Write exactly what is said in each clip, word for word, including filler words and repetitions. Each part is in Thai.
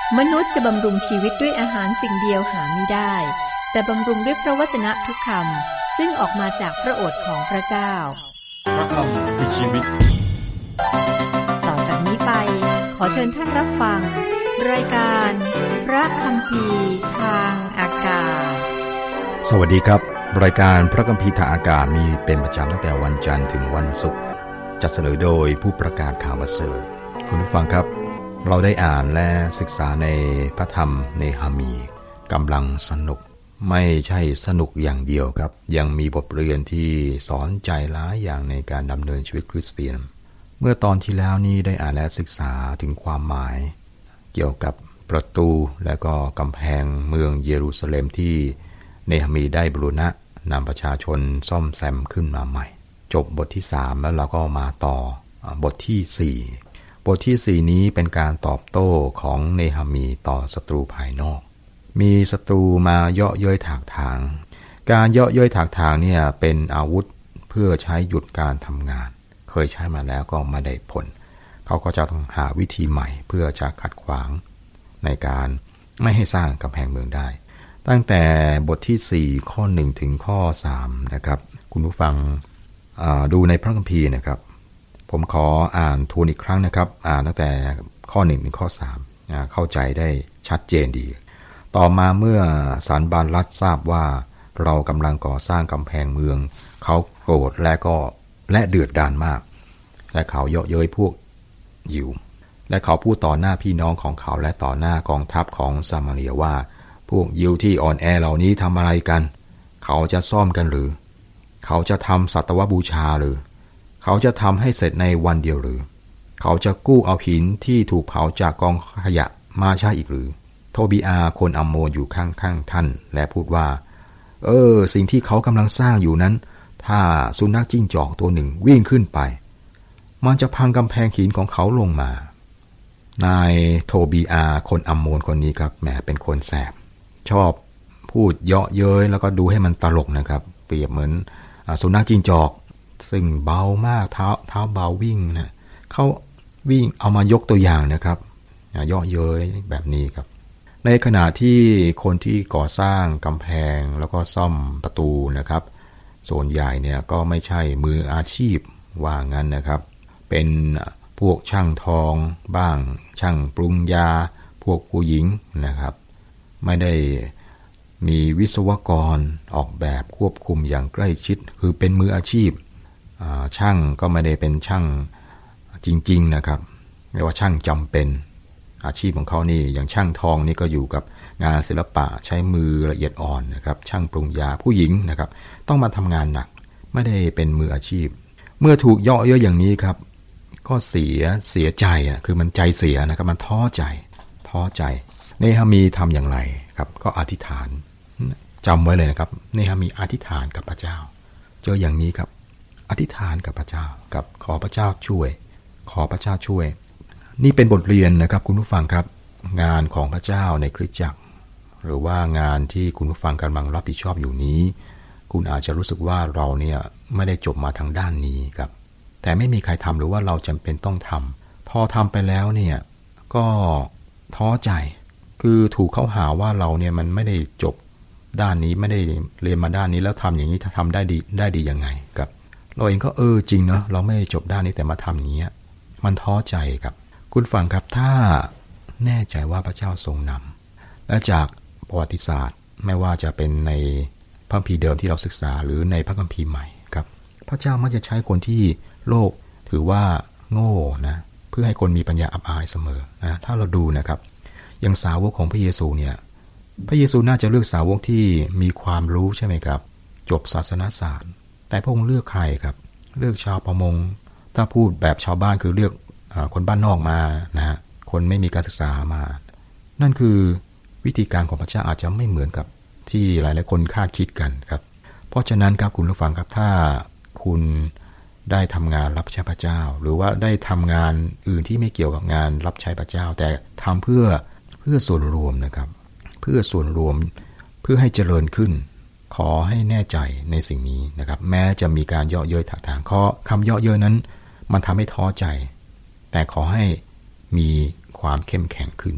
มนุษย์จะบำรุงชีวิตด้วยอาหารสิ่งเดียวหาไม่ได้แต่บำรุงด้วยพระวจนะทุกคำซึ่งออกมาจากพระโอษฐ์ของพระเจ้าพระคำคือชีวิตต่อจากนี้ไปขอเชิญท่านรับฟังรายการพระคัมภีร์ทางอากาศสวัสดีครับรายการพระคัมภีร์ทางอากาศมีเป็นประจำตั้งแต่วันจันทร์ถึงวันศุกร์จัดเสนอโดยผู้ประกาศข่าวประเสริฐคุณผู้ฟังครับเราได้อ่านและศึกษาในพระธรรมเนหะมีกำลังสนุกไม่ใช่สนุกอย่างเดียวครับยังมีบทเรียนที่สอนใจหลายอย่างในการดำเนินชีวิตคริสเตียนเมื่อตอนที่แล้วนี้ได้อ่านและศึกษาถึงความหมายเกี่ยวกับประตูและก็กำแพงเมืองเยรูซาเล็มที่เนหะมีได้บูรณะนำประชาชนซ่อมแซมขึ้นมาใหม่จบบทที่สามแล้วเราก็มาต่อบทที่สี่บทที่สี่นี้เป็นการตอบโต้ของเนหะมีต่อศัตรูภายนอกมีศัตรูมาเยาะเย้ยถากถางการเยาะเย้ยถากถางเนี่ยเป็นอาวุธเพื่อใช้หยุดการทำงานเคยใช้มาแล้วก็ไม่ได้ผลเขาก็จะต้องหาวิธีใหม่เพื่อจะขัดขวางในการไม่ให้สร้างกำแพงเมืองได้ตั้งแต่บทที่สี่ข้อหนึ่งถึงข้อสามนะครับคุณผู้ฟังดูในพระคัมภีร์นะครับผมขออ่านทวนอีกครั้งนะครับอ่านตั้งแต่ข้อหนึ่งถึงข้อสามเข้าใจได้ชัดเจนดีต่อมาเมื่อซานบาลัตทราบว่าเรากำลังก่อสร้างกำแพงเมืองเขาโกรธและก็และเดือดดาลมากและเขาเยาะเย้ยพวกยิวและเขาพูดต่อหน้าพี่น้องของเขาและต่อหน้ากองทัพของซามาเรียว่าพวกยิวที่อ่อนแอเหล่านี้ทำอะไรกันเขาจะซ่อมกันหรือเขาจะทำสัตวบูชาหรือเขาจะทำให้เสร็จในวันเดียวหรือเขาจะกู้เอาหินที่ถูกเผาจากกองขยะมาใช้อีกหรือโทบีอาคนอัมโมนอยู่ข้างๆท่านและพูดว่าเออสิ่งที่เขากำลังสร้างอยู่นั้นถ้าสุนัขจิ้งจอกตัวหนึ่งวิ่งขึ้นไปมันจะพังกำแพงหินของเขาลงมานายโทบีอาคนอัมโมนคนนี้ครับแหมเป็นคนแสบชอบพูดเยาะเย้ยแล้วก็ดูให้มันตลกนะครับเปรียบเหมือนสุนัขจิ้งจอกซึ่งเบามากเท้าเท้าเบาวิ่งนะเขาวิ่งเอามายกตัวอย่างนะครับเยาะเย้ยแบบนี้ครับในขณะที่คนที่ก่อสร้างกำแพงแล้วก็ซ่อมประตูนะครับส่วนใหญ่เนี่ยก็ไม่ใช่มืออาชีพว่างั้นนะครับเป็นพวกช่างทองบ้างช่างปรุงยาพวกผู้หญิงนะครับไม่ได้มีวิศวกรออกแบบควบคุมอย่างใกล้ชิดคือเป็นมืออาชีพช่างก็ไม่ได้เป็นช่างจริงๆนะครับเรียกว่าช่างจำเป็นอาชีพของเขานี่อย่างช่างทองนี่ก็อยู่กับงานศิลปะใช้มือละเอียดอ่อนนะครับช่างปรุงยาผู้หญิงนะครับต้องมาทำงานหนักไม่ได้เป็นมืออาชีพเมื่อถูกเยาะเย้ยอย่างนี้ครับก็เสียเสียใจอ่ะคือมันใจเสียนะครับมันท้อใจท้อใจเนหะมีทำอย่างไรครับก็อธิษฐานจำไว้เลยนะครับเนหะมีอธิษฐานกับพระเจ้าเจออย่างนี้ครับอธิษฐานกับพระเจ้ากับขอพระเจ้าช่วยขอพระเจ้าช่วยนี่เป็นบทเรียนนะครับคุณผู้ฟังครับงานของพระเจ้าในคริสตจักรหรือว่างานที่คุณผู้ฟังกำลังรับผิดชอบอยู่นี้คุณอาจจะรู้สึกว่าเราเนี่ยไม่ได้จบมาทางด้านนี้ครับแต่ไม่มีใครทำหรือว่าเราจำเป็นต้องทำพอทำไปแล้วเนี่ยก็ท้อใจคือถูกเขาหาว่าเราเนี่ยมันไม่ได้จบด้านนี้ไม่ได้เรียนมาด้านนี้แล้วทำอย่างนี้ถ้าทำได้ดีได้ดียังไงครับเราเองก็เออจริงเนาะเราไม่ได้จบด้านนี้แต่มาทำอย่างเงี้ยมันท้อใจครับคุณฟังครับถ้าแน่ใจว่าพระเจ้าทรงนำและจากประวัติศาสตร์ไม่ว่าจะเป็นในพระคัมภีร์เดิมที่เราศึกษาหรือในพระคัมภีร์ใหม่ครับพระเจ้ามักจะใช้คนที่โลกถือว่าโง่นะเพื่อให้คนมีปัญญาอับอายเสมอนะถ้าเราดูนะครับอย่างสาวกของพระเยซูเนี่ยพระเยซูน่าจะเลือกสาวกที่มีความรู้ใช่ไหมครับจบศาสนศาสตร์แต่พระองค์เลือกใครครับเลือกชาวประมงถ้าพูดแบบชาวบ้านคือเลือกคนบ้านนอกมานะฮะคนไม่มีการศึกษามานั่นคือวิธีการของพระเจ้าอาจจะไม่เหมือนกับที่หลายๆคนคาดคิดกันครับเพราะฉะนั้นครับคุณผู้ฟังครับถ้าคุณได้ทำงานรับใช้พระเจ้าหรือว่าได้ทำงานอื่นที่ไม่เกี่ยวกับงานรับใช้พระเจ้าแต่ทำเพื่อเพื่อส่วนรวมนะครับเพื่อส่วนรวมเพื่อให้เจริญขึ้นขอให้แน่ใจในสิ่งนี้นะครับแม้จะมีการเยาะเย้ยถากถางข้อคำเยาะเย้ยนั้นมันทำให้ท้อใจแต่ขอให้มีความเข้มแข็งขึ้น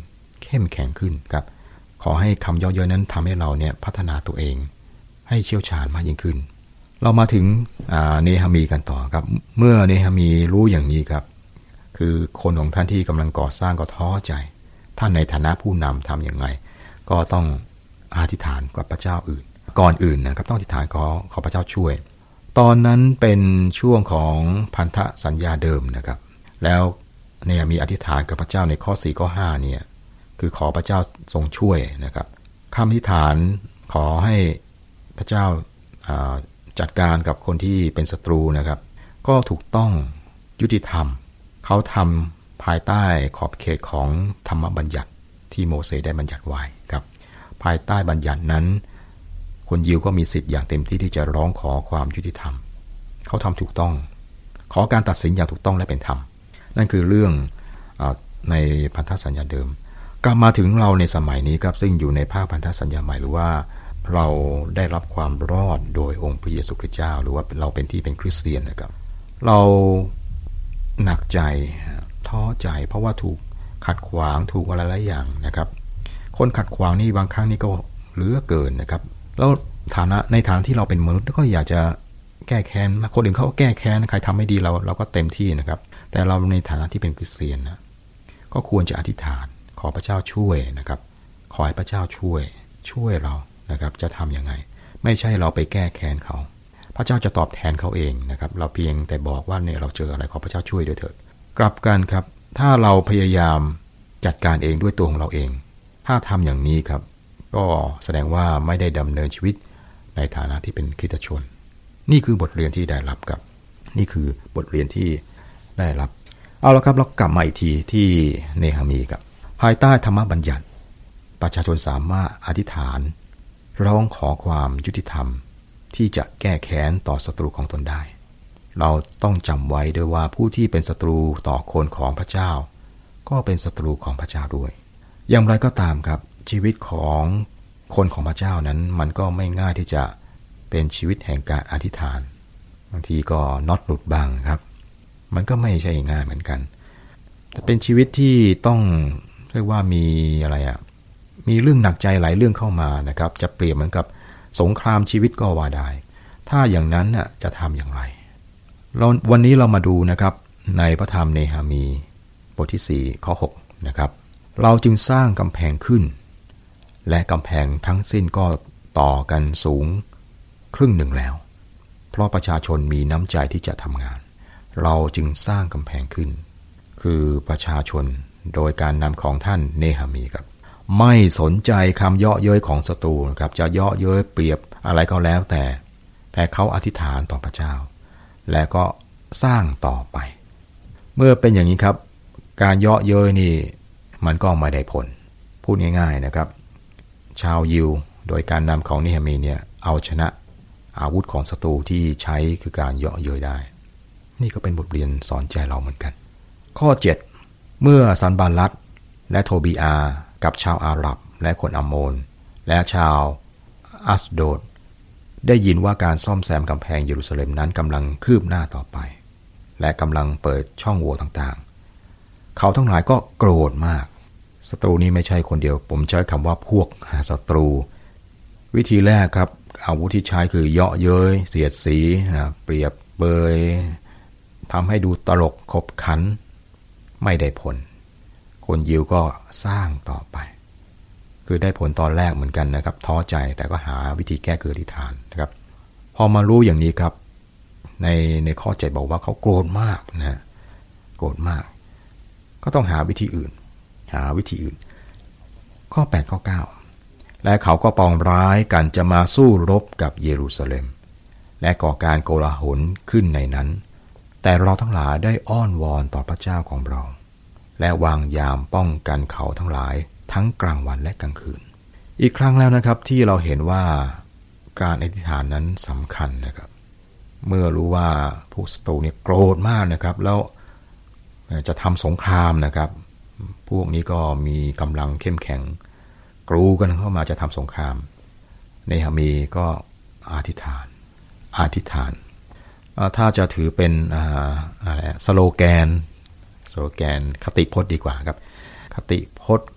เข้มแข็งขึ้นครับขอให้คำเยาะเย้ยนั้นทำให้เราเนี่ยพัฒนาตัวเองให้เชี่ยวชาญมากยิ่งขึ้นเรามาถึงเนหะมีกันต่อครับเมื่อเนหะมีรู้อย่างนี้ครับคือคนของท่านที่กำลังก่อสร้างก็ท้อใจท่านในฐานะผู้นำทำอย่างไรก็ต้องอธิษฐานกับพระเจ้าอื่นก่อนอื่นนะครับต้องอธิษฐานขอขอพระเจ้าช่วยตอนนั้นเป็นช่วงของพันธสัญญาเดิมนะครับแล้วเนี่ยมีอธิษฐานกับพระเจ้าในข้อสี่ข้อห้าเนี่ยคือขอพระเจ้าทรงช่วยนะครับคำอธิษฐานขอให้พระเจ้าจัดการกับคนที่เป็นศัตรูนะครับก็ถูกต้องยุติธรรมเขาทำภายใต้ขอบเขตของธรรมบัญญัติที่โมเสสได้บัญญัติไว้ครับภายใต้บัญญัตินั้นคนยิวก็มีสิทธิ์อย่างเต็มที่ที่จะร้องขอความยุติธรรมเขาทำถูกต้องขอการตัดสินอย่างถูกต้องและเป็นธรรมนั่นคือเรื่องในพันธสัญญาเดิมกลับมาถึงเราในสมัยนี้ครับซึ่งอยู่ในภาคพันธสัญญาใหม่หรือว่าเราได้รับความรอดโดยองค์พระเยซูคริสต์เจ้าหรือว่าเราเป็นที่เป็นคริสเตียนนะครับเราหนักใจท้อใจเพราะว่าถูกขัดขวางถูกอะไรหลายอย่างนะครับคนขัดขวางนี่บางครั้งนี่ก็เหลือเกินนะครับแล้วฐานะในฐานะที่เราเป็นมนุษย์ก็อยากจะแก้แค้นคนอื่นเขาก็แก้แค้นใครทำไม่ดีเราเราก็เต็มที่นะครับแต่เราในฐานะที่เป็นคริสเตียนนะก็ควรจะอธิษฐานขอพระเจ้าช่วยนะครับขอให้พระเจ้าช่วยช่วยเรานะครับจะทำยังไงไม่ใช่เราไปแก้แค้นเขาพระเจ้าจะตอบแทนเขาเองนะครับเราเพียงแต่บอกว่าเนี่ยเราเจออะไรขอพระเจ้าช่วยด้วยเถิดกลับกันครับถ้าเราพยายามจัดการเองด้วยตัวของเราเองถ้าทำอย่างนี้ครับก็แสดงว่าไม่ได้ดำเนินชีวิตในฐานะที่เป็นคริสตชนนี่คือบทเรียนที่ได้รับครับนี่คือบทเรียนที่ได้รับเอาละครับเรากลับมาอีกทีที่เนหะมีครับภายใต้ธรรมบัญญัติประชาชนสามารถอธิษฐานร้องขอความยุติธรรมที่จะแก้แค้นต่อศัตรูของตนได้เราต้องจำไว้ด้วยว่าผู้ที่เป็นศัตรูต่อคนของพระเจ้าก็เป็นศัตรูของพระเจ้าด้วยอย่างไรก็ตามครับชีวิตของคนของพระเจ้านั้นมันก็ไม่ง่ายที่จะเป็นชีวิตแห่งการอธิษฐานบางทีก็น็อตหลุดบ้างครับมันก็ไม่ใช่ง่ายเหมือนกันแต่เป็นชีวิตที่ต้องเรียกว่ามีอะไรอะมีเรื่องหนักใจหลายเรื่องเข้ามานะครับจะเปรียบเหมือนกับสงครามชีวิตก็ว่าได้ถ้าอย่างนั้นน่ะจะทำอย่างไรเราวันนี้เรามาดูนะครับในพระธรรมเนหะมีบทที่สี่ข้อหกนะครับเราจึงสร้างกำแพงขึ้นและกำแพงทั้งสิ้นก็ต่อกันสูงครึ่งหนึ่งแล้วเพราะประชาชนมีน้ำใจที่จะทำงานเราจึงสร้างกำแพงขึ้นคือประชาชนโดยการนำของท่านเนหะมีครับไม่สนใจคำเยาะเย้ยของศัตรูครับจะเยาะเย้ยเปรียบอะไรก็แล้วแต่แต่เขาอธิษฐานต่อพระเจ้าและก็สร้างต่อไปเมื่อเป็นอย่างนี้ครับการเยาะเย้ยนี่มันก็ไม่ได้ผลพูดง่ายๆนะครับชาวยิวโดยการนำของเนหะมีเนี่ยเอาชนะอาวุธของศัตรูที่ใช้คือการเยาะเย้ยได้นี่ก็เป็นบทเรียนสอนใจเราเหมือนกันข้อเจ็ดเมื่อซันบาลัตและโทบีอากับชาวอาหรับและคนอัมโมนและชาวอัสโดดได้ยินว่าการซ่อมแซมกำแพงเยรูซาเล็มนั้นกำลังคืบหน้าต่อไปและกำลังเปิดช่องโหว่ต่างๆเขาทั้งหลายก็โกรธมากศัตรูนี้ไม่ใช่คนเดียวผมใช้คำว่าพวกศัตรูวิธีแรกครับอาวุธที่ใช้คือเยาะเย้ยเสียดสีเปรียบเปยทำให้ดูตลกขบขันไม่ได้ผลคนยิวก็สร้างต่อไปคือได้ผลตอนแรกเหมือนกันนะครับท้อใจแต่ก็หาวิธีแก้คืออธิษฐานนะครับพอมารู้อย่างนี้ครับในในข้อเจ็ดบอกว่าเขาโกรธมากนะโกรธมากก็ต้องหาวิธีอื่นหาวิธีอื่นข้อแปดข้อเก้าและเขาก็ปองร้ายกันจะมาสู้รบกับเยรูซาเล็มและก่อการโกลาหลขึ้นในนั้นแต่เราทั้งหลายได้อ้อนวอนต่อพระเจ้าของเราและวางยามป้องกันเขาทั้งหลายทั้งกลางวันและกลางคืนอีกครั้งแล้วนะครับที่เราเห็นว่าการอธิษฐานนั้นสำคัญนะครับเมื่อรู้ว่าผู้ศัตรูเนี่ยโกรธมากนะครับแล้วจะทำสงครามนะครับพวกนี้ก็มีกำลังเข้มแข็งกรูกันเข้ามาจะทำสงครามเนหะมีก็อธิษฐานอธิษฐานถ้าจะถือเป็นอะไรสโลแกนสโลแกนคติพจน์ดีกว่าครับคติพจน์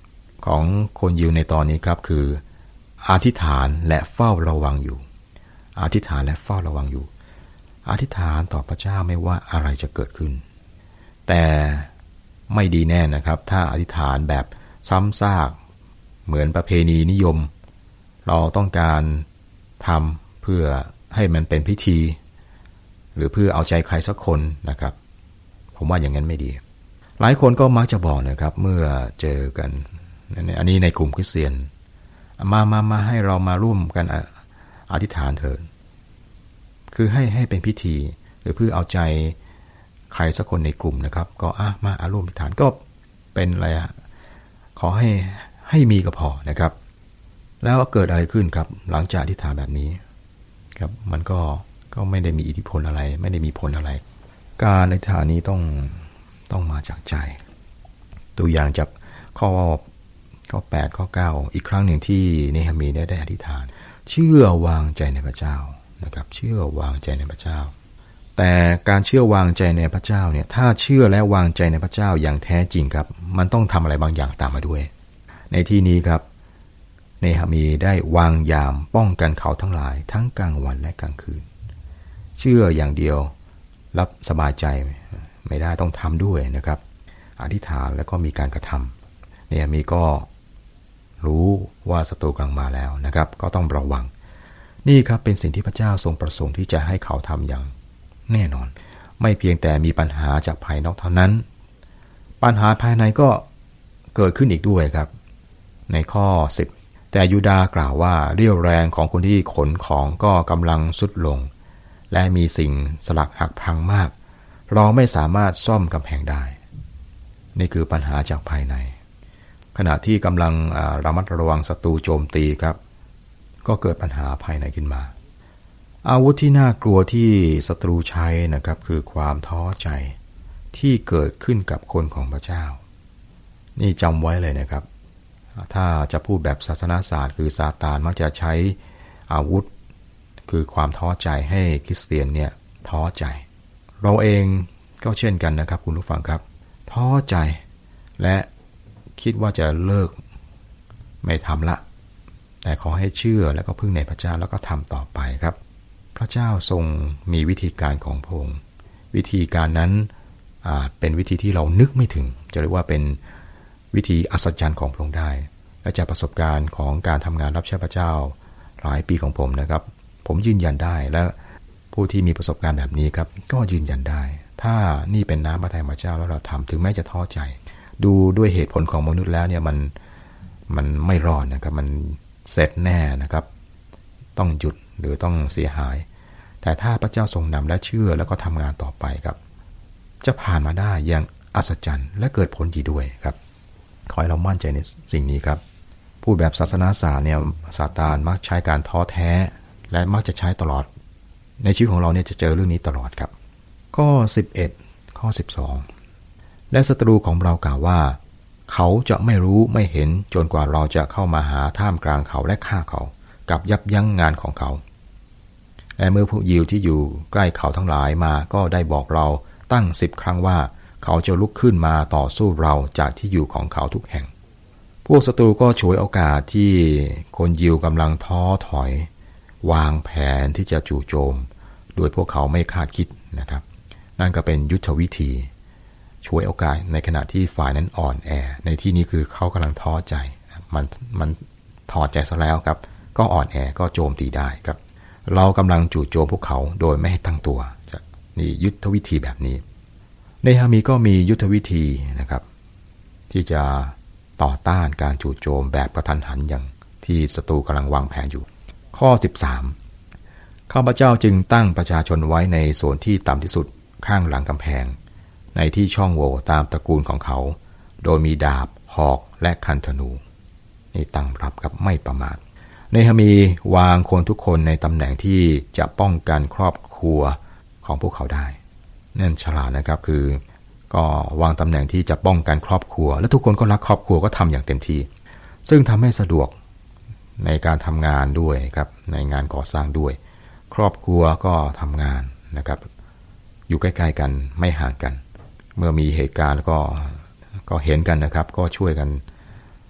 ของคนยิวในตอนนี้ครับคืออธิษฐานและเฝ้าระวังอยู่อธิษฐานและเฝ้าระวังอยู่อธิษฐานต่อพระเจ้าไม่ว่าอะไรจะเกิดขึ้นแต่ไม่ดีแน่นะครับถ้าอธิษฐานแบบซ้ำซากเหมือนประเพณีนิยมเราต้องการทำเพื่อให้มันเป็นพิธีหรือเพื่อเอาใจใครสักคนนะครับผมว่าอย่างนั้นไม่ดีหลายคนก็มักจะบอกนะครับเมื่อเจอกันอันนี้ในกลุ่มคริสเตียนมามามาให้เรามาร่วมกันอธิษฐานเถิดคือให้ให้เป็นพิธีหรือเพื่อเอาใจใครสักคนในกลุ่มนะครับก็อ่ะมาอาร่วมอธิษฐานก็เป็นอะไรอ่ะขอให้ให้มีก็พอนะครับแล้วเกิดอะไรขึ้นครับหลังจากอธิษฐานแบบนี้ครับมันก็ก็ไม่ได้มีอิทธิพลอะไรไม่ได้มีผลอะไรการอธิษฐานนี้ต้องต้องมาจากใจตัวอย่างจากข้อข้อแปดข้อเก้าอีกครั้งหนึ่งที่เนหะมีได้ได้อธิษฐานเชื่อวางใจในพระเจ้านะครับเชื่อวางใจในพระเจ้าแต่การเชื่อวางใจในพระเจ้าเนี่ยถ้าเชื่อและวางใจในพระเจ้าอย่างแท้จริงครับมันต้องทำอะไรบางอย่างตามมาด้วยในที่นี้ครับเนหะมีได้วางยามป้องกันเขาทั้งหลายทั้งกลางวันและกลางคืนเชื่ออย่างเดียวรับสบายใจไม่ได้ต้องทำด้วยนะครับอธิษฐานแล้วก็มีการกระทำเนหะมีก็รู้ว่าศัตรูกำลังมาแล้วนะครับก็ต้องระวังนี่ครับเป็นสิ่งที่พระเจ้าทรงประสงค์ที่จะให้เขาทำอย่างแน่นอนไม่เพียงแต่มีปัญหาจากภายนอกเท่านั้นปัญหาภายในก็เกิดขึ้นอีกด้วยครับในข้อสิบแต่ยูดาห์กล่าวว่าเรี่ยวแรงของคนที่ขนของก็กำลังทรุดลงและมีสิ่งสลักหักพังมากเราไม่สามารถซ่อมกำแพงได้นี่คือปัญหาจากภายในขณะที่กำลังระมัดระวังศัตรูโจมตีครับก็เกิดปัญหาภายในขึ้นมาอาวุธที่น่ากลัวที่ศัตรูใช้นะครับคือความท้อใจที่เกิดขึ้นกับคนของพระเจ้านี่จำไว้เลยนะครับถ้าจะพูดแบบศาสนาศาสตร์คือซาตานมักจะใช้อาวุธคือความท้อใจให้คริสเตียนเนี่ยท้อใจเราเองก็เช่นกันนะครับคุณผู้ฟังครับท้อใจและคิดว่าจะเลิกไม่ทำละแต่ขอให้เชื่อและก็พึ่งในพระเจ้าแล้วก็ทำต่อไปครับพระเจ้าทรงมีวิธีการของพระองค์วิธีการนั้นเป็นวิธีที่เรานึกไม่ถึงจะเรียกว่าเป็นวิธีอัศจรรย์ของพระองค์ได้และจากประสบการณ์ของการทำงานรับใช้พระเจ้าหลายปีของผมนะครับผมยืนยันได้และผู้ที่มีประสบการณ์แบบนี้ครับก็ยืนยันได้ถ้านี่เป็นน้ำพระทัยพระเจ้าแล้วเราทำถึงแม้จะท้อใจดูด้วยเหตุผลของมนุษย์แล้วเนี่ยมันมันไม่รอดนะครับมันเสร็จแน่นะครับต้องหยุดหรือต้องเสียหายแต่ถ้าพระเจ้าทรงนำและเชื่อแล้วก็ทำงานต่อไปครับจะผ่านมาได้อย่างอัศจรรย์และเกิดผลดีด้วยครับขอให้เรามั่นใจในสิ่งนี้ครับพูดแบบศาสนาศาสตร์เนี่ยซาตานมักใช้การท้อแท้และมักจะใช้ตลอดในชีวิตของเราเนี่ยจะเจอเรื่องนี้ตลอดครับข้อสิบเอ็ดข้อสิบสองและศัตรูของเรากล่าวว่าเขาจะไม่รู้ไม่เห็นจนกว่าเราจะเข้ามาหาท่ามกลางเขาและฆ่าเขากับยับยั้งงานของเขาและเมื่อพวกยิวที่อยู่ใกล้เขาทั้งหลายมาก็ได้บอกเราตั้งสิบครั้งว่าเขาจะลุกขึ้นมาต่อสู้เราจากที่อยู่ของเขาทุกแห่งพวกศัตรูก็ฉวยโอกาสที่คนยิวกำลังท้อถอยวางแผนที่จะจู่โจมโดยพวกเขาไม่คาดคิดนะครับนั่นก็เป็นยุทธวิธีช่วยโอกาสในขณะที่ฝ่ายนั้นอ่อนแอในที่นี้คือเขากำลังท้อใจมันมันถอดใจซะแล้วครับก็อ่อนแอก็โจมตีได้ครับเรากำลังจู่โจมพวกเขาโดยไม่ให้ตั้งตัวนี่ยุทธวิธีแบบนี้เนหะมีก็มียุทธวิธีนะครับที่จะต่อต้านการจู่โจมแบบกระทันหันอย่างที่ศัตรูกำลังวางแผนอยู่ข้อสิบสามข้าพเจ้าจึงตั้งประชาชนไว้ในส่วนที่ต่ำที่สุดข้างหลังกำแพงในที่ช่องโหว่ตามตระกูลของเขาโดยมีดาบหอกและคันธนูนี่ตั้งรับกับไม่ประมาทเนหะมีวางคนทุกคนในตำแหน่งที่จะป้องกันครอบครัวของพวกเขาได้นั่นฉลาดนะครับคือก็วางตำแหน่งที่จะป้องกันครอบครัวและทุกคนก็รักครอบครัวก็ทำอย่างเต็มที่ซึ่งทำให้สะดวกในการทำงานด้วยครับในงานก่อสร้างด้วยครอบครัวก็ทำงานนะครับอยู่ใกล้ๆกันไม่ห่างกันเมื่อมีเหตุการณ์แล้วก็ก็เห็นกันนะครับก็ช่วยกัน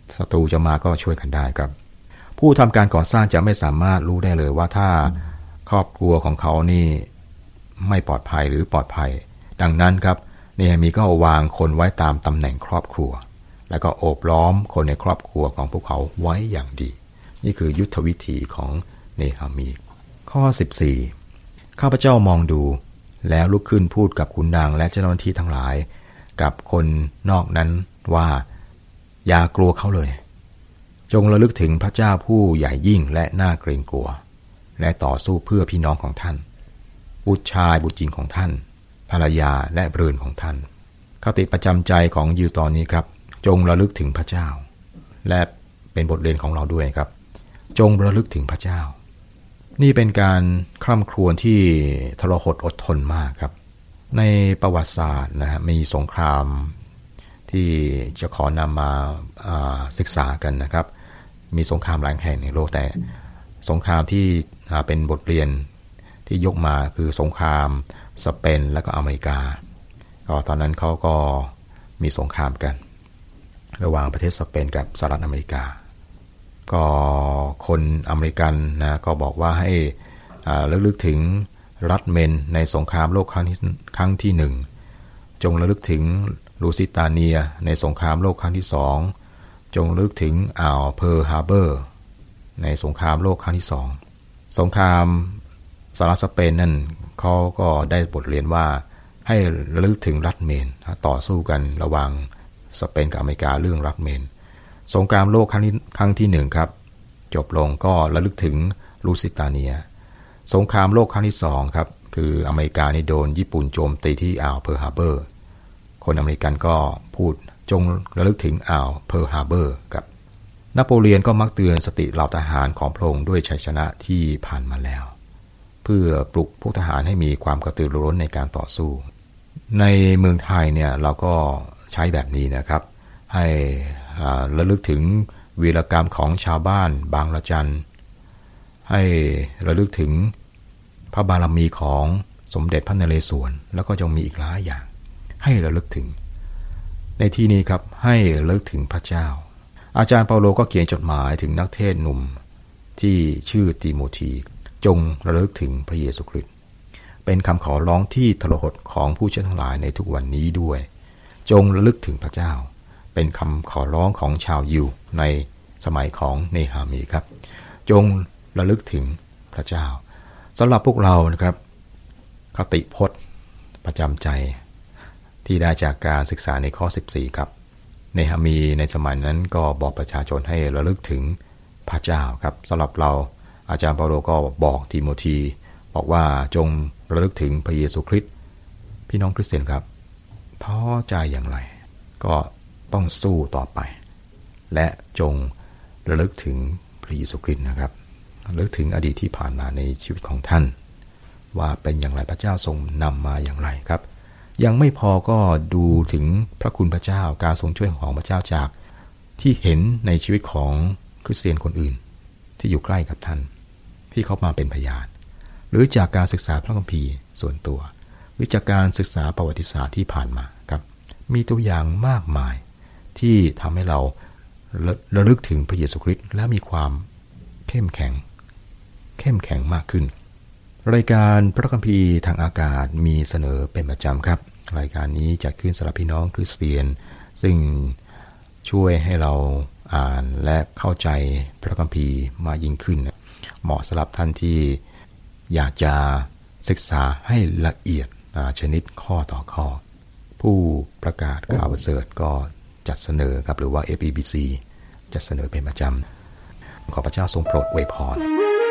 ศัตรูจะมาก็ช่วยกันได้ครับผู้ทำการก่อสร้างจะไม่สามารถรู้ได้เลยว่าถ้าครอบครัวของเขานี่ไม่ปลอดภัยหรือปลอดภัยดังนั้นครับเนหะมีก็วางคนไว้ตามตำแหน่งครอบครัวแล้วก็โอบล้อมคนในครอบครัวของพวกเขาไว้อย่างดีนี่คือยุทธวิธีของเนหะมีข้อสิบสี่ข้าพเจ้ามองดูแล้วลุกขึ้นพูดกับขุนนางและเจ้าหน้าที่ทั้งหลายกับคนนอกนั้นว่าอย่ากลัวเขาเลยจงระลึกถึงพระเจ้าผู้ใหญ่ยิ่งและน่าเกรงกลัวและต่อสู้เพื่อพี่น้องของท่านบุตรชายบุตรหญิงของท่านภรรยาและเรือนของท่านคติประจำใจของยิวตอนนี้ครับจงระลึกถึงพระเจ้าและเป็นบทเรียนของเราด้วยครับจงระลึกถึงพระเจ้านี่เป็นการคร่ำครวญที่ทรหดอดทนมากครับในประวัติศาสตร์นะฮะมีสงครามที่จะขอนำมาศึกษากันนะครับมีสงครามหลายแห่งในโลกแต่สงครามที่เป็นบทเรียนที่ยกมาคือสงครามสเปนและก็อเมริกาก็ตอนนั้นเขาก็มีสงครามกันระหว่างประเทศสเปนกับสหรัฐอเมริกาก็คนอเมริกันนะก็บอกว่าให้ระลึกถึงรัฐเมนในสงครามโลกครั้งที่ครั้งที่หนึ่งจงระลึกถึงลูซิตาเนียในสงครามโลกครั้งที่สองจงระลึกถึงอ่าวเพิร์ลฮาร์เบอร์ในสงครามโลกครั้งที่สองสงครามสหรัฐสเปนนั่นเขาก็ได้บทเรียนว่าให้ระลึกถึงรัฐเมนต่อสู้กันระหว่างสเปนกับอเมริกาเรื่องรัฐเมนสงครามโลกครั้งที่ครั้งที่หนึ่งครับจบลงก็ระลึกถึงลูซิตาเนียสงครามโลกครั้งที่สองครับคืออเมริกานี่โดนญี่ปุ่นโจมตีที่อ่าวเพิร์ลฮาร์เบอร์คนอเมริกันก็พูดจงระลึกถึงอ่าวเพิร์ลฮาร์เบอร์กับนโปเลียนก็มักเตือนสติเหล่าทหารของพระองค์ด้วยชัยชนะที่ผ่านมาแล้วเพื่อปลุกพวกทหารให้มีความกระตือรือร้นในการต่อสู้ในเมืองไทยเนี่ยเราก็ใช้แบบนี้นะครับให้ระลึกถึงวีรกรรมของชาวบ้านบางระจันให้ระลึกถึงพระบารมีของสมเด็จพระนเรศวรแล้วก็จะมีอีกหลายอย่างให้ระลึกถึงในที่นี้ครับให้ระลึกถึงพระเจ้าอาจารย์เปาโลก็เขียนจดหมายถึงนักเทศน์หนุ่มที่ชื่อติโมธีจงระลึกถึงพระเยซูคริสต์เป็นคำขอร้องที่ทรหดของผู้เชื่อทั้งหลายในทุกวันนี้ด้วยจงระลึกถึงพระเจ้าเป็นคำขอร้องของชาวยิวในสมัยของเนหะมีครับจงระลึกถึงพระเจ้าสำหรับพวกเรานะครับคติพจน์ประจำใจที่ได้จากการศึกษาในข้อสิบสี่ครับเนหะมีในสมัยนั้นก็บอกประชาชนให้ระลึกถึงพระเจ้าครับสำหรับเราอาจารย์เปาโลก็บอกทิโมธีบอกว่าจงระลึกถึงพระเยซูคริสต์พี่น้องคริสเตียนครับท้อใจอย่างไรก็ต้องสู้ต่อไปและจงระลึกถึงพระเยซูคริสต์นะครับระลึกถึงอดีตที่ผ่านมาในชีวิตของท่านว่าเป็นอย่างไรพระเจ้าทรงนำมาอย่างไรครับยังไม่พอก็ดูถึงพระคุณพระเจ้าการทรงช่วยของพระเจ้าจากที่เห็นในชีวิตของคริสเตียนคนอื่นที่อยู่ใกล้กับท่านที่เขามาเป็นพยานหรือจากการศึกษาพระคัมภีร์ส่วนตัวหรือจากการศึกษาประวัติศาสตร์ที่ผ่านมาครับมีตัวอย่างมากมายที่ทำให้เราระลึกถึงพระเยซูคริสต์และมีความเข้มแข็งเข้มแข็งมากขึ้นรายการพระคัมภีร์ทางอากาศมีเสนอเป็นประจำครับรายการนี้จัดขึ้นสำหรับพี่น้องคริสเตียนซึ่งช่วยให้เราอ่านและเข้าใจพระคัมภีร์มากยิ่งขึ้นเหมาะสำหรับท่านที่อยากจะศึกษาให้ละเอียดชนิดข้อต่อข้อผู้ประกาศข่าวประเสริฐก็จัดเสนอครับหรือว่า เอ พี บี ซี จัดเสนอเป็นประจำขอพระเจ้าทรงโปรดอวยพร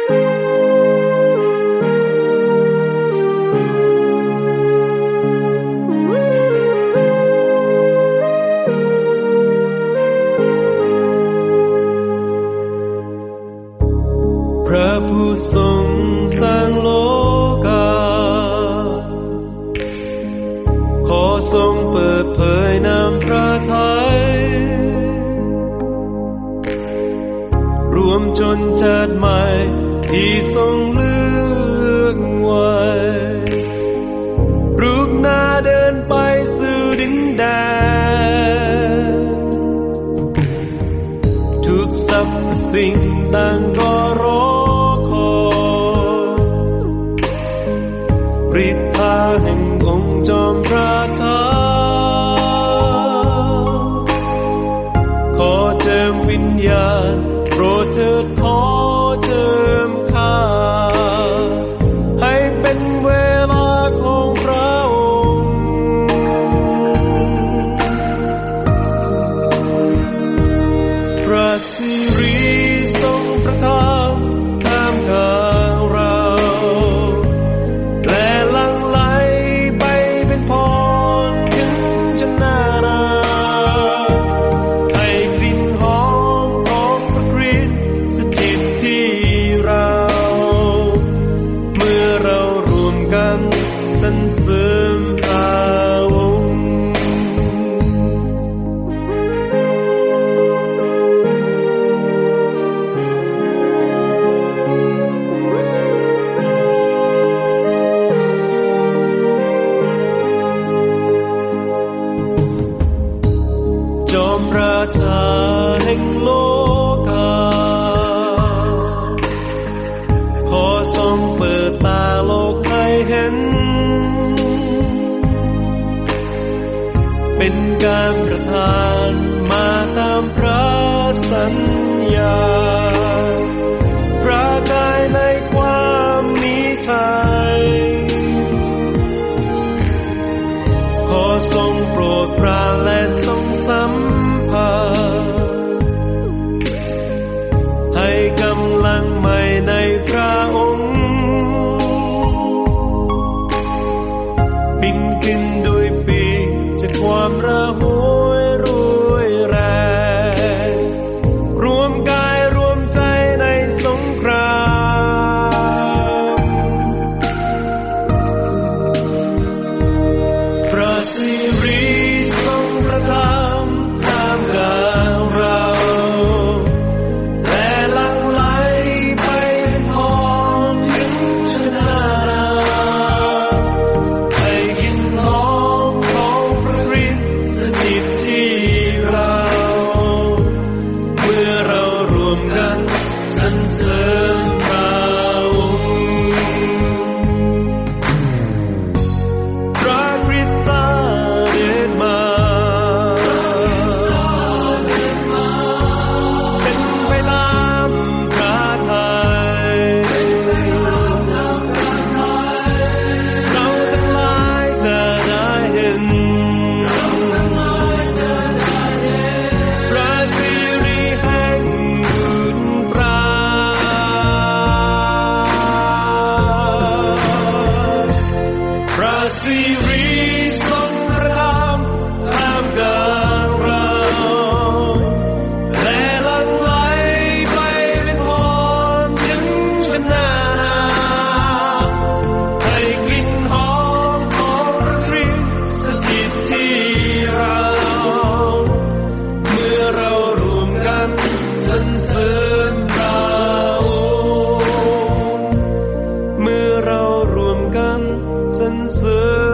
พระผู้ทรงสร้างโลกาขอทรงเปิดเผยนามพระทัยรวมชนชาติใหม่ที่ทรงเลือกไว้รุกหน้าเดินไปสู่ดินแดนสิ่งต่างก็รอคอยฤทธาแห่งองค์จอมราชาขอเจิมวิญญาณโปรดเถิดขอเจิมข้าให้เป็นเวลาของพระองค์พระสิริทรงประทานท่ามกลางเราและหลั่งไหลไปเป็นพรถึงจนนานาให้กลิ่นหอมของพระคริสต์สถิตที่เราเมื่อเรารวมกันสรรเสริญพระองค์จอมราชาแห่งโลกาขอทรงเปิดตาโลกให้เห็นเป็นการประทานมาตามพระสัญญาประกายในความมีชัยขอทรงโปรดปรานและทรงสัมผัสให้กำลังใหม่ในพระองค์บินขึ้นด้วยปีกจากความระหวยรวยแรงรวมกายรวมใจในสงครามพระสิริทรงประทานท่ามกลางเราและหลั่งไหลไปเป็นพรถึงชนะให้กลิ่นหอมของพระคริสต์สถิตที่เราเมื่อเรารวมกันสรรเสริญพระองค์พระคริสต์เสด็จมาเป็นไปตามพระทัยเราทั้งหลายจะได้เห็นพระสิริแห่งบุญปราณพระสิริทรงประทานท่ามกลางเราและหลั่งไหลไปเป็นพรถึงชนะให้กลิ่นหอมของพระคริสต์สถิตที่เราเมื่อเรารวมกันสรรเสริญพระองค์เมื่อเรารวมกันสรรเสริญ